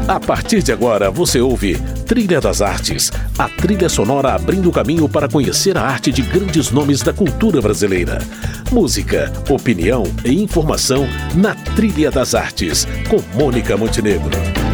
A partir de agora, você ouve Trilha das Artes, a trilha sonora abrindo o caminho para conhecer a arte de grandes nomes da cultura brasileira. Música, opinião e informação na Trilha das Artes, com Mônica Montenegro.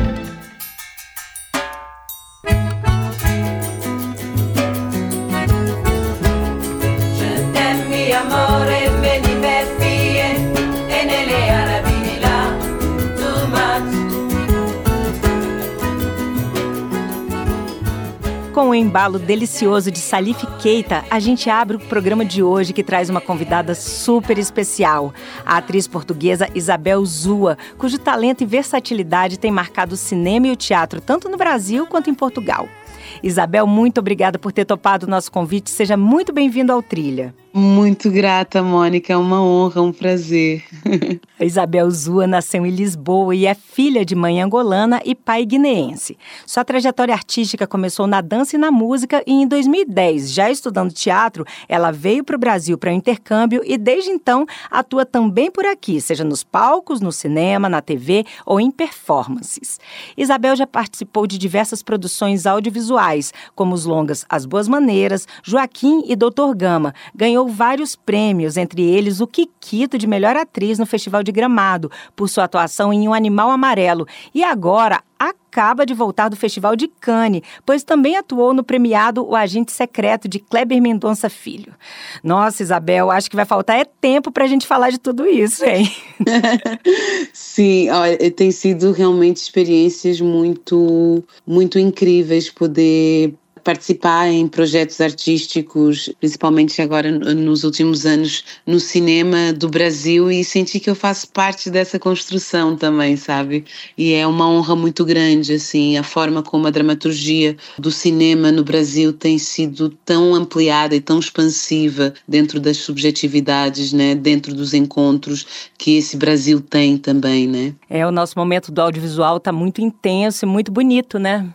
Com o embalo delicioso de Salif Keita, a gente abre o programa de hoje que traz uma convidada super especial, a atriz portuguesa Isabel Zua, cujo talento e versatilidade tem marcado o cinema e o teatro tanto no Brasil quanto em Portugal. Isabel, muito obrigada por ter topado o nosso convite. Seja muito bem-vindo ao Trilha. Muito grata, Mônica. É uma honra, um prazer. A Isabel Zua nasceu em Lisboa e é filha de mãe angolana e pai guineense. Sua trajetória artística começou na dança e na música e em 2010, já estudando teatro, ela veio para o Brasil para um intercâmbio e desde então atua também por aqui, seja nos palcos, no cinema, na TV ou em performances. Isabel já participou de diversas produções audiovisuais, como os longas As Boas Maneiras, Joaquim e Doutor Gama. Ganhou vários prêmios, entre eles o Kikito de melhor atriz no Festival de Gramado, por sua atuação em Um Animal Amarelo. E agora acaba de voltar do Festival de Cannes, pois também atuou no premiado O Agente Secreto de Kleber Mendonça Filho. Nossa, Isabel, acho que vai faltar tempo para a gente falar de tudo isso, hein? Sim, olha, tem sido realmente experiências muito, muito incríveis poder participar em projetos artísticos, principalmente agora nos últimos anos no cinema do Brasil, e sentir que eu faço parte dessa construção também, sabe? E é uma honra muito grande, assim, a forma como a dramaturgia do cinema no Brasil tem sido tão ampliada e tão expansiva dentro das subjetividades, né? Dentro dos encontros que esse Brasil tem também, né? O nosso momento do audiovisual está muito intenso e muito bonito, né?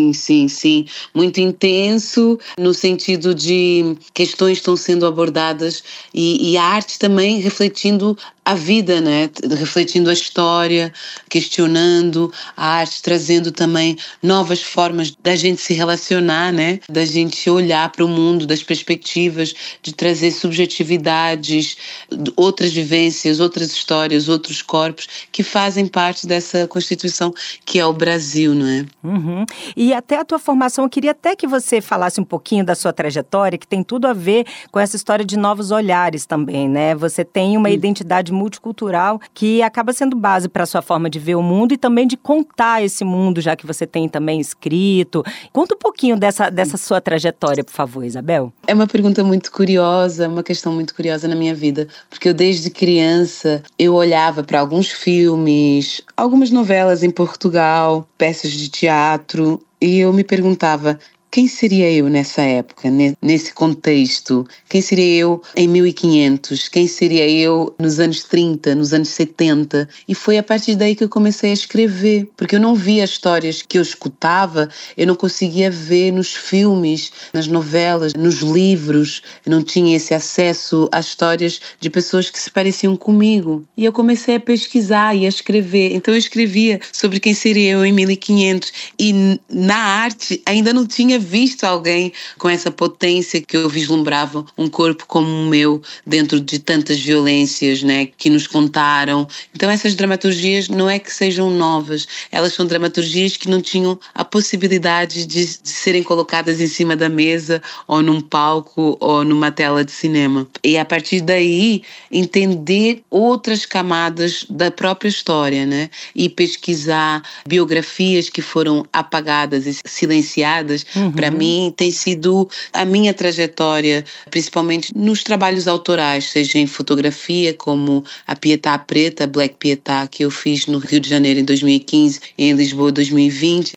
Sim. Muito intenso no sentido de questões estão sendo abordadas e a arte também refletindo a vida, né? Refletindo a história, questionando a arte, trazendo também novas formas da gente se relacionar, né? Da gente olhar para o mundo, das perspectivas, de trazer subjetividades, outras vivências, outras histórias, outros corpos que fazem parte dessa constituição que é o Brasil, não é? Uhum. E até a tua formação, eu queria até que você falasse um pouquinho da sua trajetória, que tem tudo a ver com essa história de novos olhares também, né? Você tem uma identidade multicultural que acaba sendo base para a sua forma de ver o mundo e também de contar esse mundo, já que você tem também escrito. Conta um pouquinho dessa sua trajetória, por favor, Isabel. É uma pergunta muito curiosa, uma questão muito curiosa na minha vida, porque eu desde criança eu olhava para alguns filmes, algumas novelas em Portugal, peças de teatro, e eu me perguntava: quem seria eu nessa época, nesse contexto? Quem seria eu em 1500? Quem seria eu nos anos 30, nos anos 70? E foi a partir daí que eu comecei a escrever, porque eu não via histórias que eu escutava, eu não conseguia ver nos filmes, nas novelas, nos livros, eu não tinha esse acesso às histórias de pessoas que se pareciam comigo. E eu comecei a pesquisar e a escrever. Então eu escrevia sobre quem seria eu em 1500 e na arte ainda não tinha visto alguém com essa potência que eu vislumbrava um corpo como o meu dentro de tantas violências, né, que nos contaram. Então essas dramaturgias não é que sejam novas, elas são dramaturgias que não tinham a possibilidade de serem colocadas em cima da mesa ou num palco ou numa tela de cinema. E a partir daí entender outras camadas da própria história, né, e pesquisar biografias que foram apagadas e silenciadas. Para mim tem sido a minha trajetória, principalmente nos trabalhos autorais, seja em fotografia, como a Pietà Preta, Black Pietà, que eu fiz no Rio de Janeiro em 2015 e em Lisboa em 2020.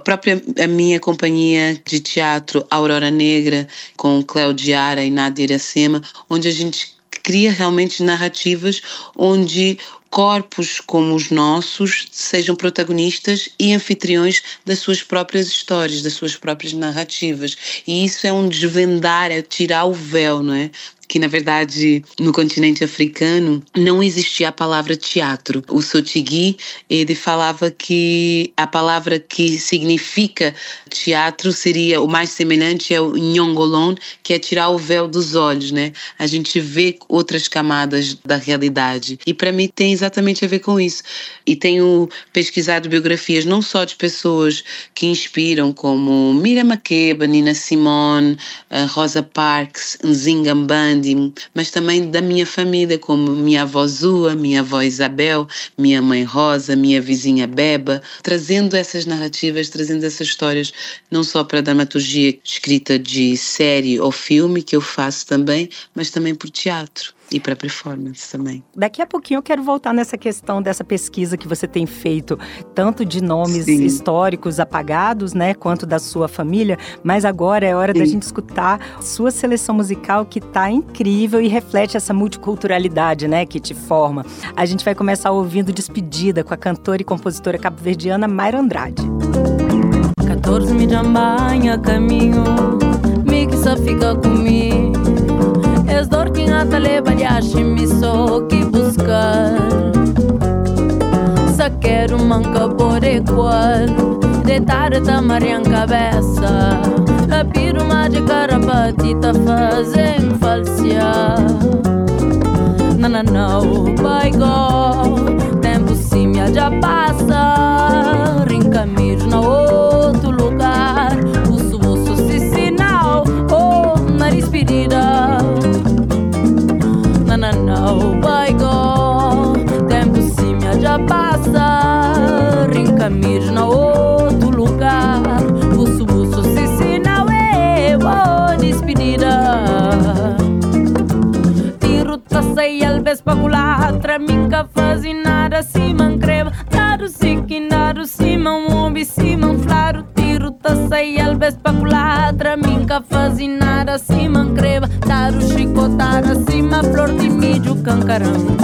A minha companhia de teatro Aurora Negra, com Cléo Diara e Nadia Iracema, onde a gente cria realmente narrativas onde corpos como os nossos sejam protagonistas e anfitriões das suas próprias histórias, das suas próprias narrativas. E isso é um desvendar, é tirar o véu, não é? Que, na verdade, no continente africano, não existia a palavra teatro. O Sotigui, ele falava que a palavra que significa teatro seria, o mais semelhante é o Nyongolon, que é tirar o véu dos olhos, né? A gente vê outras camadas da realidade. E para mim tem exatamente a ver com isso. E tenho pesquisado biografias não só de pessoas que inspiram, como Miriam Makeba, Nina Simone, Rosa Parks, Nzinga Mbandi, mas também da minha família, como minha avó Zua, minha avó Isabel, minha mãe Rosa, minha vizinha Beba, trazendo essas narrativas, trazendo essas histórias, não só para a dramaturgia escrita de série ou filme, que eu faço também, mas também por teatro. E para performance também. Daqui a pouquinho eu quero voltar nessa questão dessa pesquisa que você tem feito, tanto de nomes históricos apagados, né, quanto da sua família, mas agora é hora da gente escutar sua seleção musical, que tá incrível e reflete essa multiculturalidade, né, que te forma. A gente vai começar ouvindo Despedida com a cantora e compositora cabo-verdiana Mayra Andrade. 14 me jambanha caminho, me que só fica comigo. Es dor quem ata leva de me só que buscar. Só quero manca por igual, de tarde marian cabeça. A piruma de carapatita fazem falsear. Não, vai go, tempo sim já passa. Rincamir na outro lugar, o se sinal, oh, nariz pedida. Não, vai go, tempo sim já passa. Rincamir na outro lugar, o se sinal, oh, despedida. Sei alba especulatra, minca fazi nada, se mancreva, nada se que nada, se mamombi, se manflaro, tiro, tá sei alba especulatra, minca fazi nada, se mancreva, nada chicotada, se ma flor de milho, cancarão.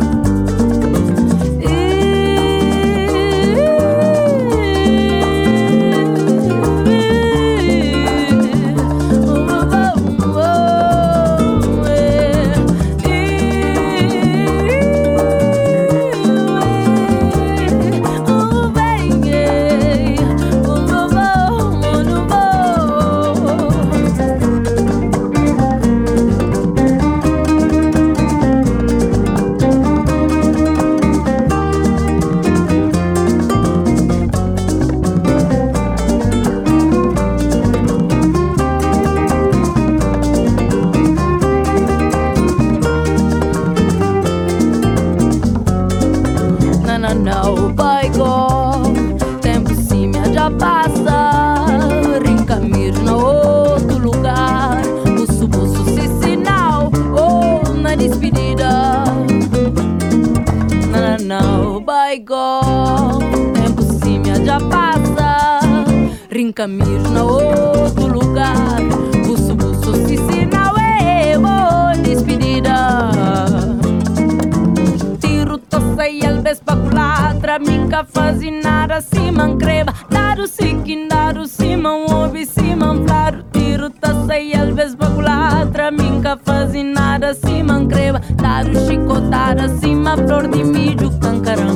Caminho na outro lugar, buço, se sinal oh, despedida. Tiro, tossa e alba especulatra, minca faz nada, se mancreva, dado se que dado, se man ouve, se man flaro. Tiro, tossa e alba especulatra, minca faz nada, se mancreva, dado chicotada, se ma flor de milho, cancarão.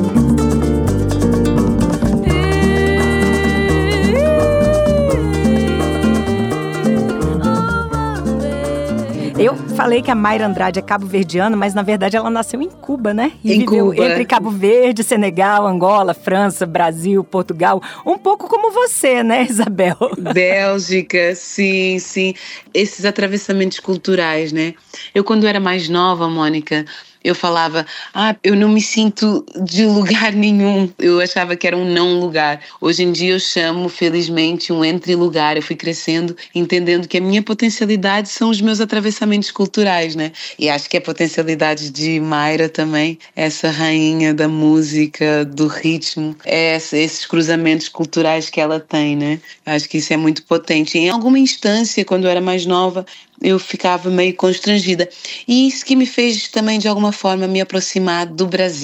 Eu falei que a Mayra Andrade é cabo-verdiana, mas na verdade ela nasceu em Cuba, né? E viveu Cuba. Entre Cabo Verde, Senegal, Angola, França, Brasil, Portugal. Um pouco como você, né, Isabel? Bélgica, sim. Esses atravessamentos culturais, né? Eu, quando era mais nova, Mônica, eu falava, eu não me sinto de lugar nenhum. Eu achava que era um não lugar. Hoje em dia eu chamo, felizmente, um entre-lugar. Eu fui crescendo, entendendo que a minha potencialidade são os meus atravessamentos culturais, né? E acho que a potencialidade de Mayra também, essa rainha da música, do ritmo, esses cruzamentos culturais que ela tem, né? Acho que isso é muito potente. Em alguma instância, quando eu era mais nova, eu ficava meio constrangida. E isso que me fez também, de alguma forma, me aproximar do Brasil.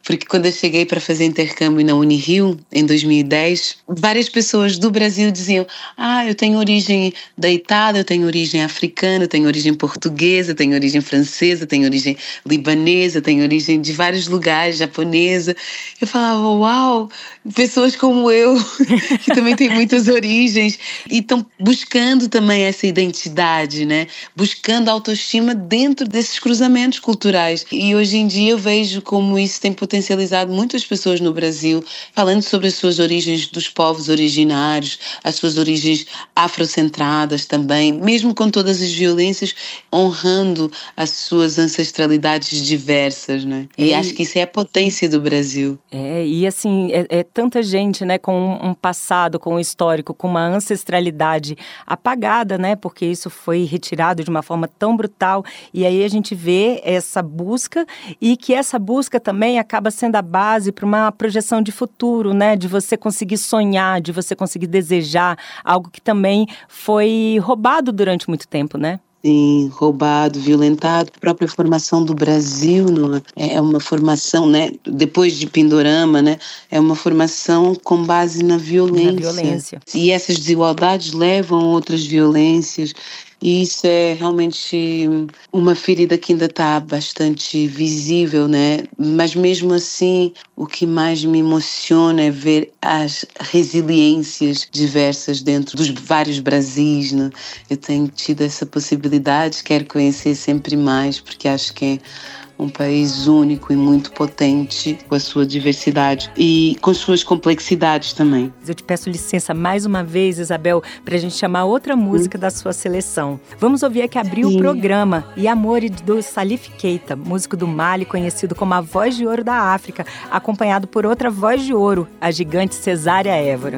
porque quando eu cheguei para fazer intercâmbio na Unirio, em 2010, várias pessoas do Brasil diziam: eu tenho origem da Itália, eu tenho origem africana, eu tenho origem portuguesa, eu tenho origem francesa, eu tenho origem libanesa, eu tenho origem de vários lugares, japonesa. Eu falava: uau, pessoas como eu, que também têm muitas origens, e estão buscando também essa identidade, né? Buscando autoestima dentro desses cruzamentos culturais. E hoje em dia eu vejo como isso tem potencializado muitas pessoas no Brasil, falando sobre as suas origens dos povos originários, as suas origens afrocentradas também, mesmo com todas as violências, honrando as suas ancestralidades diversas, né? E acho que isso é a potência do Brasil. E assim, é tanta gente, né, com um passado, com um histórico, com uma ancestralidade apagada, né, porque isso foi retirado de uma forma tão brutal, e aí a gente vê essa busca, e que essa busca também acaba sendo a base para uma projeção de futuro, né, de você conseguir sonhar, de você conseguir desejar algo que também foi roubado durante muito tempo, né? Sim, roubado, violentado. A própria formação do Brasil é uma formação, né, depois de Pindorama, né, é uma formação com base na violência. Na violência. E essas desigualdades levam a outras violências. E isso é realmente uma ferida que ainda está bastante visível, né? Mas mesmo assim, o que mais me emociona é ver as resiliências diversas dentro dos vários Brasis, né? Eu tenho tido essa possibilidade, quero conhecer sempre mais, porque acho que é um país único e muito potente, com a sua diversidade e com suas complexidades também. Eu te peço licença mais uma vez, Isabel, para a gente chamar outra música da sua seleção. Vamos ouvir a que abriu o programa, E Amore, do Salif Keita, músico do Mali, conhecido como a Voz de Ouro da África, acompanhado por outra voz de ouro, a gigante Cesária Évora.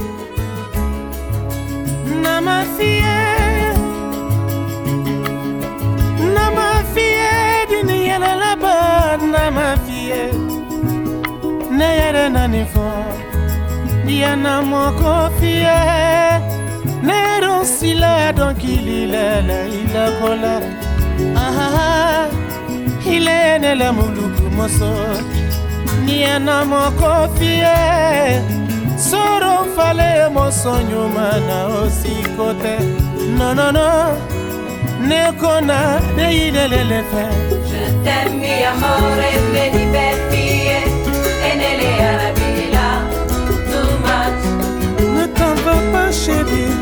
Na ma fie ne yere na ni fo dia na mo ko fie ne ron sila don kilila la ila kola ile ne la muluku moso dia na mo ko fie soro fale mo sonyo mana osikote no ne kona ne ile fe. Je t'aime mi amore, vedi per fie, e nelle arabi là, too much. Ne t'en vas pas chérie.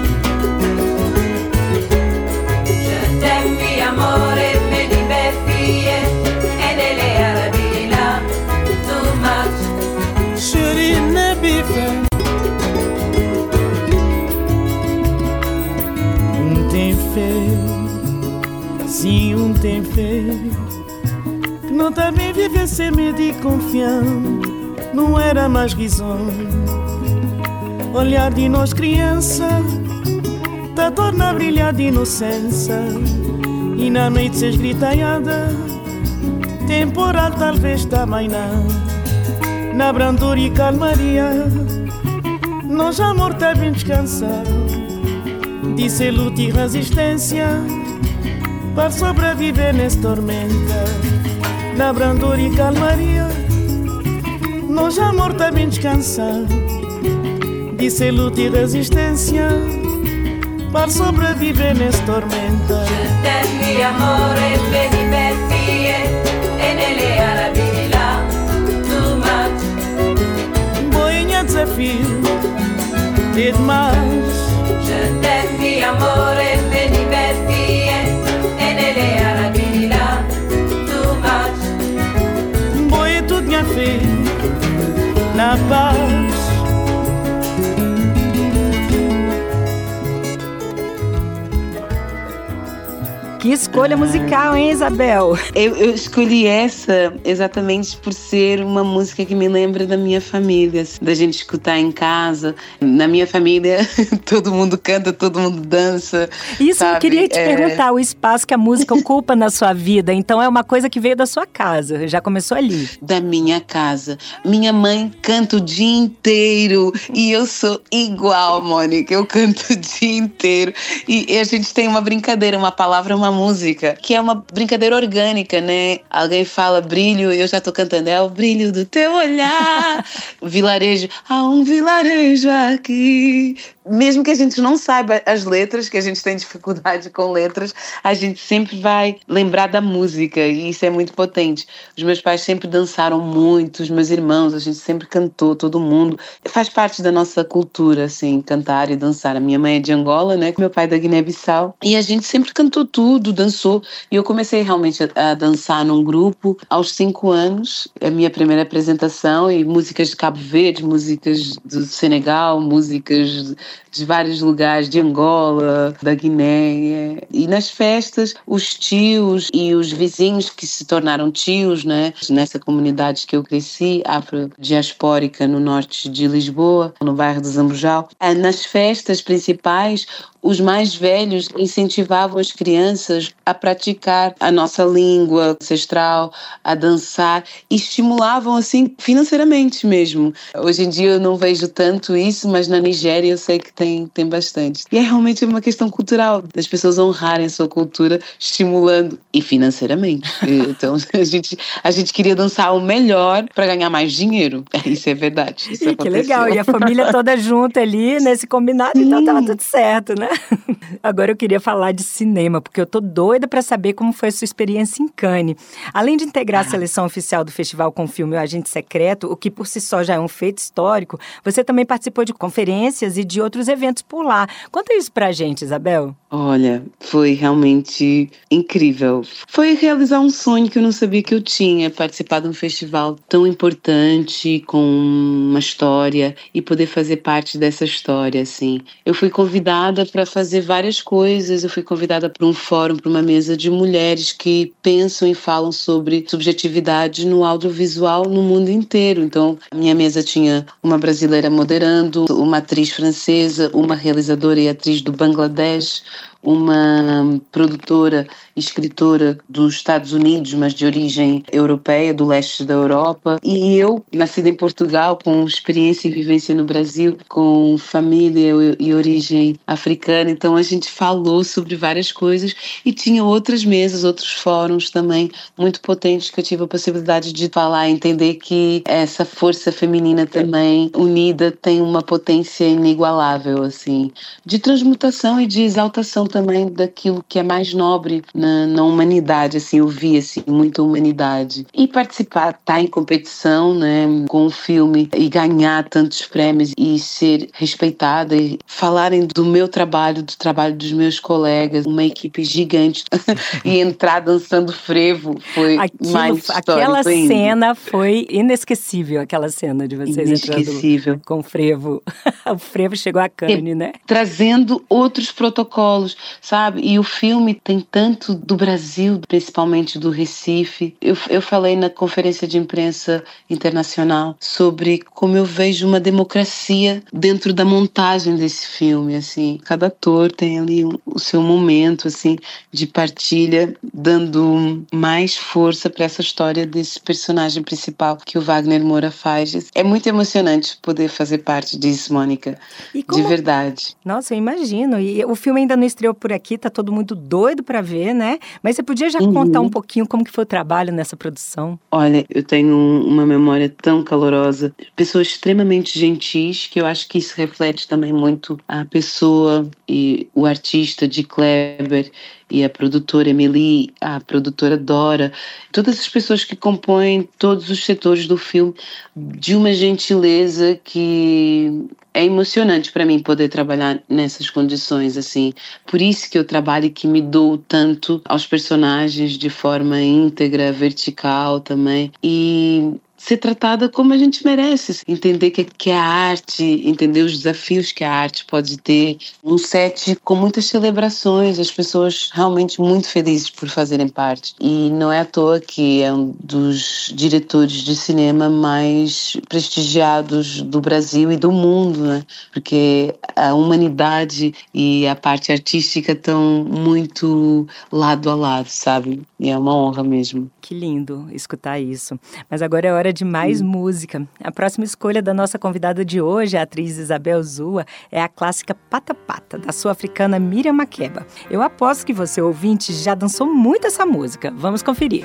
Je t'aime mi amore, vedi per fie, e nelle arabi là, too much. Chérie ne bife. Tem fé, sim tem fé. Não também viver sem medo e confiança, não era mais risonho. Olhar de nós criança, tá torna a brilhar de inocência. E na noite se esgritanhada, temporal talvez também não. Na brandura e calmaria, nós amor tá bem descansado. Disse luta e resistência, para sobreviver nessa tormenta. Na brandura e calmaria, nós amor tá bem descansado. Disse luta e resistência, para sobreviver nessa tormenta. Je t'aime mi amore, vedi per fie, e nelle arabi là, too much. Boinha desafio, é demais. Je t'aime mi amore, vedi per fie, e nelle arabi là, too much. Boia tudo minha filha, na paz. Que escolha musical, hein, Isabel? Eu escolhi essa exatamente por ser uma música que me lembra da minha família, da gente escutar em casa. Na minha família, todo mundo canta, todo mundo dança. Isso, sabe? eu queria te perguntar, o espaço que a música ocupa na sua vida. Então é uma coisa que veio da sua casa, já começou ali. Da minha casa. Minha mãe canta o dia inteiro e eu sou igual, Mônica. Eu canto o dia inteiro. E a gente tem uma brincadeira, uma palavra, uma uma música, que é uma brincadeira orgânica, né? Alguém fala brilho, eu já tô cantando, é o brilho do teu olhar. Vilarejo, há um vilarejo aqui. Mesmo que a gente não saiba as letras, que a gente tem dificuldade com letras, a gente sempre vai lembrar da música, e isso é muito potente. Os meus pais sempre dançaram muito, os meus irmãos, a gente sempre cantou, todo mundo. Faz parte da nossa cultura, assim, cantar e dançar. A minha mãe é de Angola, né? Meu pai é da Guiné-Bissau. E a gente sempre cantou tudo, dançou. E eu comecei realmente a dançar num grupo aos 5 anos, a minha primeira apresentação, e músicas de Cabo Verde, músicas do Senegal, músicas de vários lugares, de Angola, da Guiné. E nas festas, os tios e os vizinhos que se tornaram tios, né? Nessa comunidade que eu cresci, afro-diaspórica, no norte de Lisboa, no bairro de Zambujal. Nas festas principais, os mais velhos incentivavam as crianças a praticar a nossa língua ancestral, a dançar, e estimulavam, assim, financeiramente mesmo. Hoje em dia eu não vejo tanto isso, mas na Nigéria eu sei que tem bastante. E é realmente uma questão cultural, das pessoas honrarem a sua cultura, estimulando, e financeiramente. Então a gente queria dançar o melhor para ganhar mais dinheiro. Isso é verdade. Isso que legal, e a família toda junta ali, nesse combinado, então tava tudo certo, né? Agora eu queria falar de cinema, porque eu tô doida para saber como foi a sua experiência em Cannes. Além de integrar a seleção oficial do festival com o filme O Agente Secreto, o que por si só já é um feito histórico, você também participou de conferências e de outros eventos por lá. Conta isso pra gente, Isabel. Olha, foi realmente incrível. Foi realizar um sonho que eu não sabia que eu tinha, participar de um festival tão importante, com uma história, e poder fazer parte dessa história, assim. Eu fui convidada para fazer várias coisas, eu fui convidada para um fórum, para uma mesa de mulheres que pensam e falam sobre subjetividade no audiovisual no mundo inteiro. Então, a minha mesa tinha uma brasileira moderando, uma atriz francesa, uma realizadora e atriz do Bangladesh, uma produtora e escritora dos Estados Unidos, mas de origem europeia, do leste da Europa, e eu, nascida em Portugal, com experiência e vivência no Brasil, com família e origem africana. Então a gente falou sobre várias coisas, e tinha outras mesas, outros fóruns também muito potentes que eu tive a possibilidade de falar, entender que essa força feminina também unida tem uma potência inigualável, assim, de transmutação e de exaltação também daquilo que é mais nobre na humanidade, assim, eu vi, assim, muita humanidade. E participar, estar em competição, né, com o filme, e ganhar tantos prêmios e ser respeitada, e falarem do meu trabalho, do trabalho dos meus colegas, uma equipe gigante, e entrar dançando frevo, foi mais histórico. Aquela cena foi inesquecível, aquela cena de vocês entrando com o frevo. O frevo chegou a Cannes, né? Trazendo outros protocolos, sabe? E o filme tem tanto do Brasil, principalmente do Recife. Eu falei na conferência de imprensa internacional sobre como eu vejo uma democracia dentro da montagem desse filme, assim. Cada ator tem ali o seu momento, assim, de partilha, dando mais força para essa história desse personagem principal que o Wagner Moura faz. É muito emocionante poder fazer parte disso, Mônica. De verdade. Nossa, eu imagino. E o filme ainda não estreou por aqui, tá todo mundo doido para ver, né? Mas você podia já contar um pouquinho como que foi o trabalho nessa produção? Olha, eu tenho uma memória tão calorosa, pessoas extremamente gentis, que eu acho que isso reflete também muito a pessoa e o artista de Kleber, e a produtora Emily, a produtora Dora, todas as pessoas que compõem todos os setores do filme, de uma gentileza que é emocionante para mim poder trabalhar nessas condições, assim. Por isso que eu trabalho e que me dou tanto aos personagens de forma íntegra, vertical também, e ser tratada como a gente merece, entender que a arte, entender os desafios que a arte pode ter, um set com muitas celebrações, as pessoas realmente muito felizes por fazerem parte. E não é à toa que é um dos diretores de cinema mais prestigiados do Brasil e do mundo, né? Porque a humanidade e a parte artística estão muito lado a lado, sabe? E é uma honra mesmo. Que lindo escutar isso. Mas agora é hora hora de mais música. A próxima escolha da nossa convidada de hoje, a atriz Isabel Zua, é a clássica Pata Pata, da sul-africana Miriam Makeba. Eu aposto que você, ouvinte, já dançou muito essa música. Vamos conferir.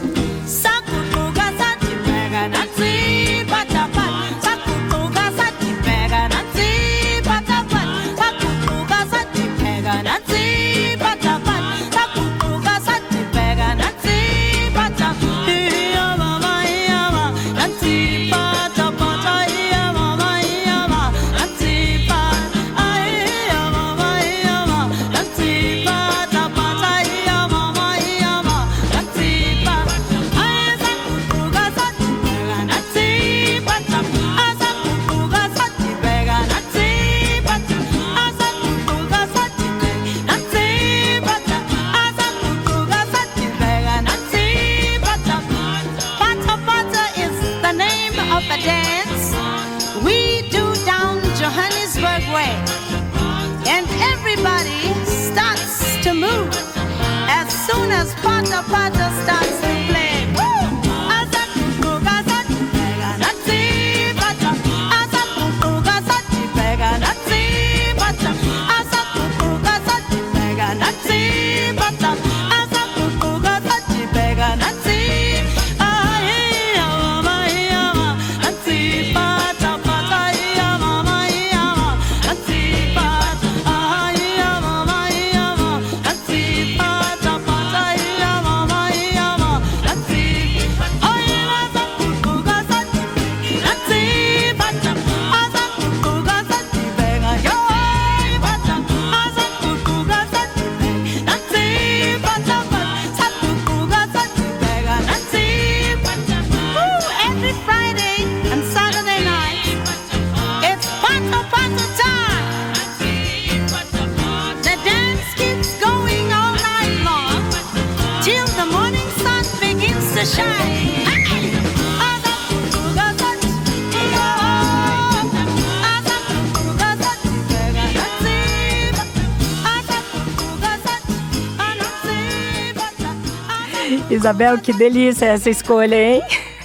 Isabel, que delícia essa escolha, hein?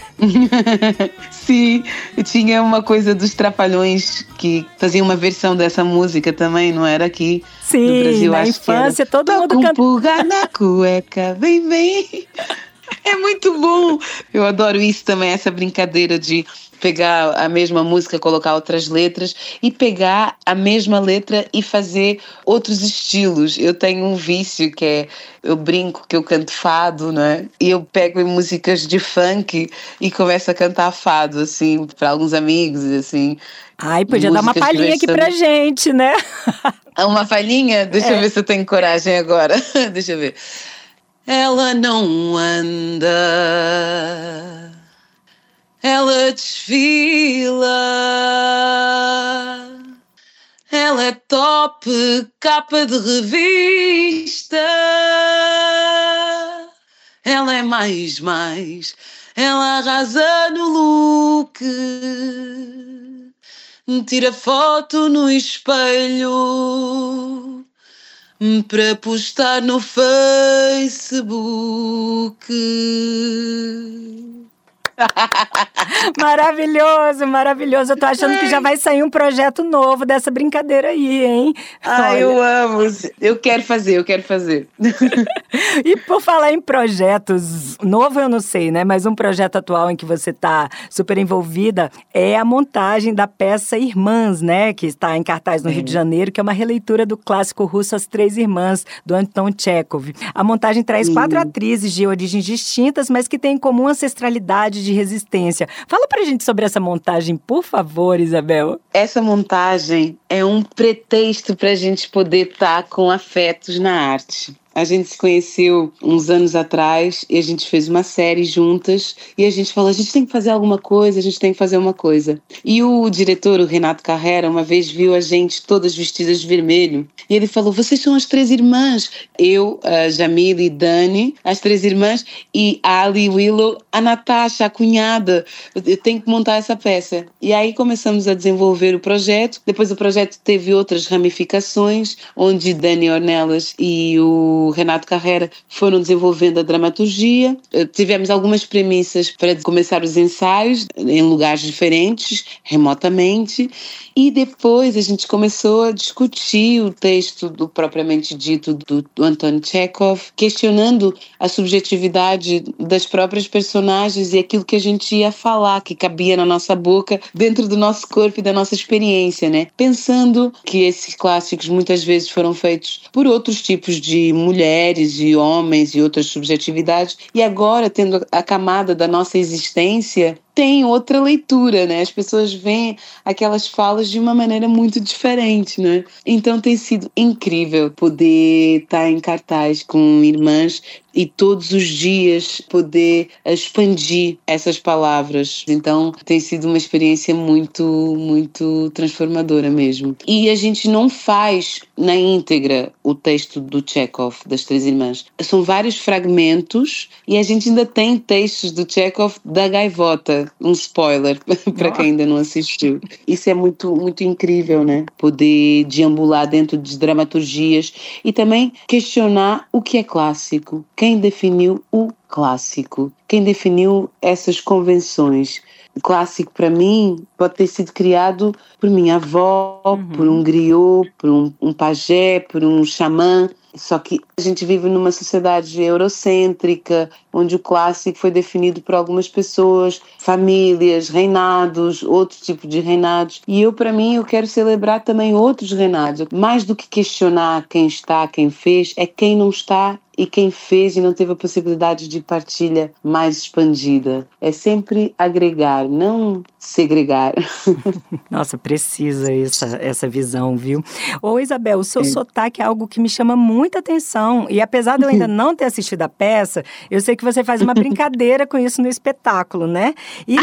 Sim, tinha uma coisa dos Trapalhões que fazia uma versão dessa música também, não era aqui no Brasil? Na acho infância que era. todo mundo cantava. Pulga na cueca, vem, vem. É muito bom. Eu adoro isso também, essa brincadeira de pegar a mesma música, colocar outras letras e pegar a mesma letra e fazer outros estilos. Eu tenho um vício que é, eu brinco que eu canto fado, né? E eu pego músicas de funk e começo a cantar fado, assim, para alguns amigos, assim. Ai, podia dar uma palhinha aqui pra gente, né? Uma palhinha? Deixa eu ver se eu tenho coragem agora. Deixa eu ver. Ela não anda, ela desfila, ela é top, capa de revista, ela é mais, ela arrasa no look, tira foto no espelho para postar no Facebook. Maravilhoso, maravilhoso. Eu tô achando que já vai sair um projeto novo dessa brincadeira aí, hein? Ai, eu amo. Eu quero fazer. E por falar em projetos, novo eu não sei, né? Mas um projeto atual em que você tá super envolvida é a montagem da peça Irmãs, né? Que está em cartaz no Rio de Janeiro, que é uma releitura do clássico russo As Três Irmãs, do Anton Chekhov. A montagem traz 4 atrizes de origens distintas, mas que têm em comum ancestralidade de resistência. Fala pra gente sobre essa montagem, por favor, Isabel. Essa montagem é um pretexto pra gente poder estar com afetos na arte. A gente se conheceu uns anos atrás e a gente fez uma série juntas e a gente falou, a gente tem que fazer alguma coisa, a gente tem que fazer uma coisa. E o diretor, o Renato Carrera, uma vez viu a gente todas vestidas de vermelho e ele falou, vocês são as 3 irmãs. Eu, a Jamile e Dani, as 3 irmãs, e a Ali Willow, a Natasha, a cunhada. Eu tenho que montar essa peça. E aí começamos a desenvolver o projeto. Depois o projeto teve outras ramificações, onde Dani Ornelas e o o Renato Carrera foram desenvolvendo a dramaturgia. Tivemos algumas premissas para começar os ensaios em lugares diferentes, remotamente, e depois a gente começou a discutir o texto propriamente dito do Anton Chekhov, questionando a subjetividade das próprias personagens e aquilo que a gente ia falar, que cabia na nossa boca, dentro do nosso corpo e da nossa experiência, né? Pensando que esses clássicos muitas vezes foram feitos por outros tipos de mulheres e homens e outras subjetividades, e agora, tendo a camada da nossa existência, tem outra leitura, né? As pessoas veem aquelas falas de uma maneira muito diferente, né? Então tem sido incrível poder estar em cartaz com irmãs e todos os dias poder expandir essas palavras. Então tem sido uma experiência muito, muito transformadora mesmo. E a gente não faz na íntegra o texto do Chekhov, das Três Irmãs. São vários fragmentos e a gente ainda tem textos do Chekhov da Gaivota. Um spoiler para quem ainda não assistiu. Isso é muito, muito incrível, né? Poder deambular dentro de dramaturgias e também questionar o que é clássico. Quem definiu o clássico? Quem definiu essas convenções? O clássico, para mim, pode ter sido criado por minha avó, por um griot, por um pajé, por um xamã. Só que a gente vive numa sociedade eurocêntrica, onde o clássico foi definido por algumas pessoas, famílias, reinados, outro tipo de reinados. E para mim, eu quero celebrar também outros reinados. Mais do que questionar quem está, quem fez, é quem não está e quem fez e não teve a possibilidade de partilha mais expandida. É sempre agregar, não segregar. Nossa, precisa essa visão, viu? Ô Isabel, o seu sotaque é algo que me chama muita atenção. E apesar de eu ainda não ter assistido a peça, eu sei que você faz uma brincadeira com isso no espetáculo, né? E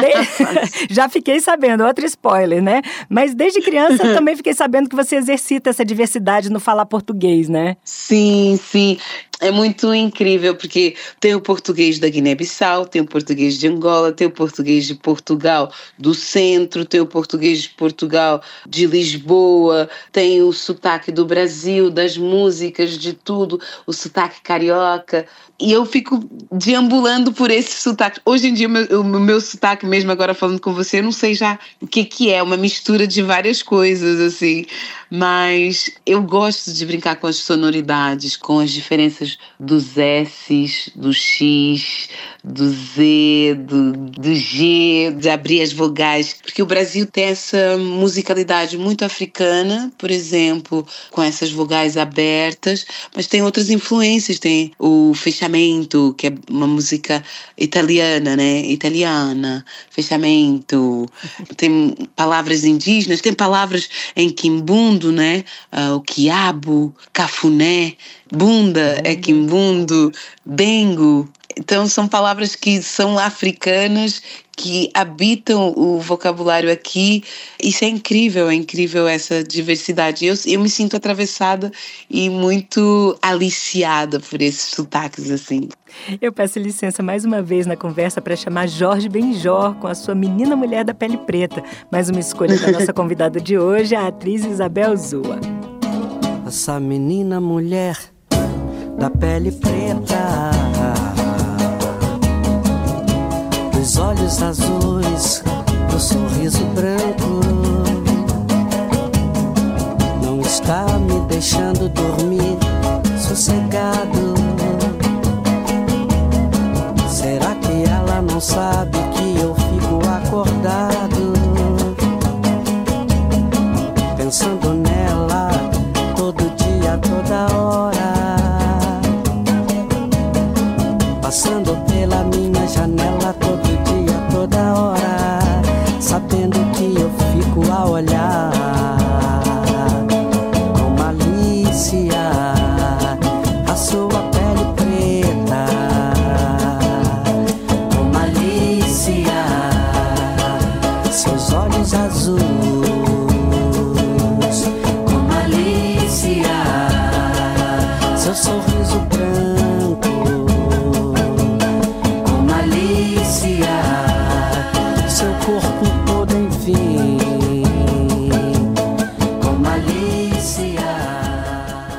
já fiquei sabendo, outro spoiler, né? Mas desde criança eu também fiquei sabendo que você exercita essa diversidade no falar português, né? Sim, sim. É muito incrível, porque tem o português da Guiné-Bissau, tem o português de Angola, tem o português de Portugal do centro, tem o português de Portugal de Lisboa, tem o sotaque do Brasil, das músicas, de tudo, o sotaque carioca. E eu fico deambulando por esse sotaque. Hoje em dia, o meu sotaque, mesmo agora falando com você, eu não sei já o que é, uma mistura de várias coisas, assim. Mas eu gosto de brincar com as sonoridades, com as diferenças dos S's, do X, do Z, do G, de abrir as vogais. Porque o Brasil tem essa musicalidade muito africana, por exemplo, com essas vogais abertas, mas tem outras influências. Tem o fechamento, que é uma música italiana, né? Italiana, fechamento. Tem palavras indígenas, tem palavras em quimbundo, né? O quiabo, cafuné, bunda é quimbundo, bengo. Então são palavras que são africanas, que habitam o vocabulário aqui. Isso é incrível essa diversidade. Eu me sinto atravessada e muito aliciada por esses sotaques, assim. Eu peço licença mais uma vez na conversa para chamar Jorge Benjor com a sua Menina Mulher da Pele Preta. Mais uma escolha da nossa convidada de hoje, a atriz Isabel Zua. Essa menina mulher da pele preta, dos olhos azuis, do sorriso branco, não está me deixando dormir sossegado. Será que ela não sabe que eu fico acordado, pensando nela todo dia, toda hora, passando pela minha janela todo dia, toda hora, sabendo que eu fico a olhar com malícia a sua pele preta, com malícia seus olhos azuis,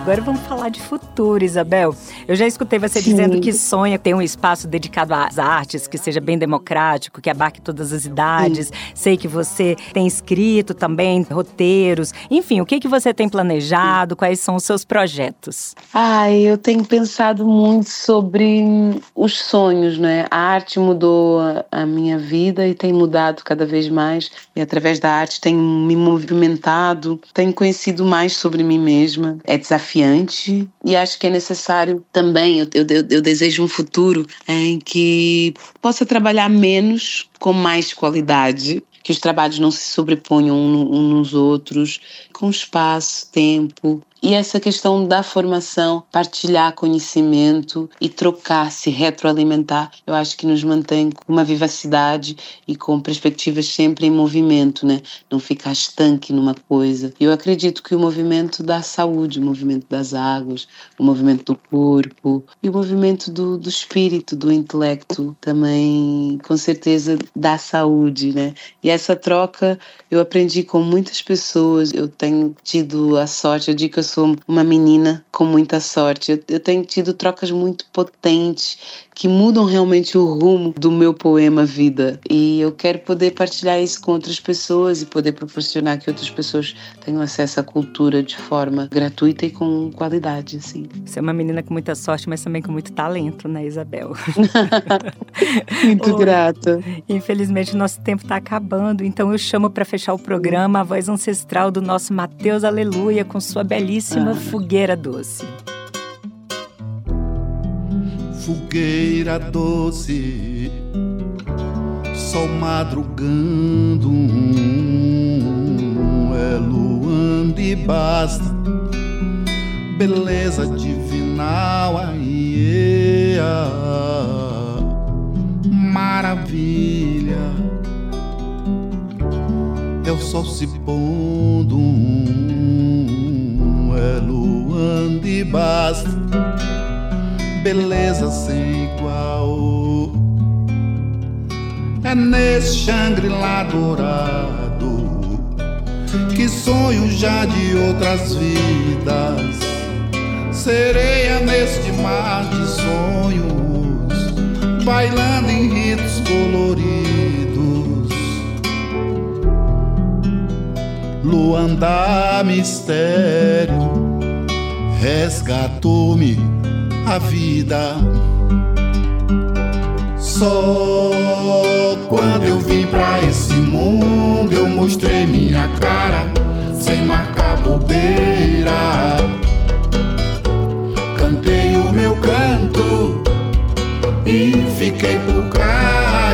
Agora vamos falar de futuro, Isabel. Eu já escutei você dizendo que sonha ter um espaço dedicado às artes, que seja bem democrático, que abarque todas as idades. Sei que você tem escrito também roteiros. Enfim, o que você tem planejado? Quais são os seus projetos? Eu tenho pensado muito sobre os sonhos, né? A arte mudou a minha vida e tem mudado cada vez mais. E através da arte tenho me movimentado, tenho conhecido mais sobre mim mesma. É desafiante e acho que é necessário também. Eu desejo um futuro em que possa trabalhar menos com mais qualidade, que os trabalhos não se sobreponham uns nos outros, com espaço, tempo. E essa questão da formação, partilhar conhecimento e trocar, se retroalimentar, eu acho que nos mantém com uma vivacidade e com perspectivas sempre em movimento, né? Não ficar estanque numa coisa. Eu acredito que o movimento dá saúde, o movimento das águas, o movimento do corpo e o movimento do espírito, do intelecto também, com certeza, dá saúde, né? E essa troca eu aprendi com muitas pessoas. Eu tenho tido a sorte, eu digo que eu sou uma menina com muita sorte. Eu tenho tido trocas muito potentes que mudam realmente o rumo do meu poema Vida. E eu quero poder partilhar isso com outras pessoas e poder proporcionar que outras pessoas tenham acesso à cultura de forma gratuita e com qualidade, assim. Você é uma menina com muita sorte, mas também com muito talento, né, Isabel? Muito grata. Infelizmente, nosso tempo está acabando, então eu chamo para fechar o programa a voz ancestral do nosso Mateus Aleluia com sua belíssima Fogueira Doce. Fogueira doce, sol madrugando, é luando e basta, beleza divinal, maravilha, é o sol se pondo, é luando e basta, beleza sem igual. É nesse Xangri-Lá dourado que sonho já de outras vidas. Sereia neste mar de sonhos, bailando em ritos coloridos. Luanda mistério resgatou-me a vida. Só quando eu vim pra esse mundo eu mostrei minha cara, sem marcar bobeira. Cantei o meu canto e fiquei por cá.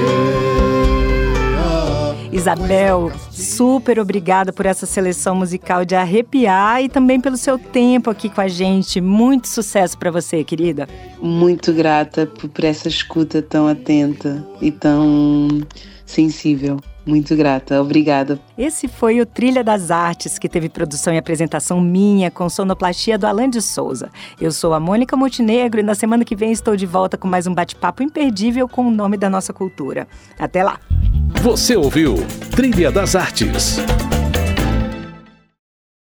Isabel, super obrigada por essa seleção musical de arrepiar e também pelo seu tempo aqui com a gente. Muito sucesso para você, querida. Muito grata por essa escuta tão atenta e tão sensível. Muito grata, obrigada. Esse foi o Trilha das Artes, que teve produção e apresentação minha, com sonoplastia do Alan de Souza. Eu sou a Mônica Montenegro e na semana que vem estou de volta com mais um bate-papo imperdível com o nome da nossa cultura. Até lá! Você ouviu Trilha das Artes.